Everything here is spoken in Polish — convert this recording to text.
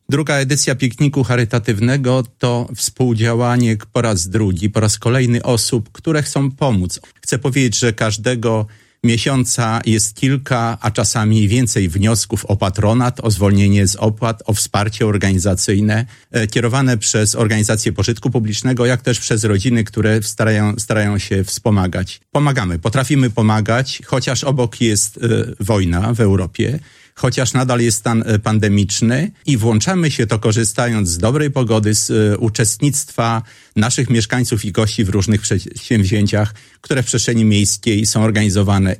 Druga edycja pikniku charytatywnego to współdziałanie po raz drugi, po raz kolejny osób, które chcą pomóc. Chcę powiedzieć, że każdego miesiąca jest kilka, a czasami więcej wniosków o patronat, o zwolnienie z opłat, o wsparcie organizacyjne, kierowane przez organizacje pożytku publicznego, jak też przez rodziny, które starają się wspomagać. Pomagamy, potrafimy pomagać, chociaż obok jest wojna w Europie, chociaż nadal jest stan pandemiczny i włączamy się to korzystając z dobrej pogody, z uczestnictwa naszych mieszkańców i gości w różnych przedsięwzięciach, które w przestrzeni miejskiej są organizowane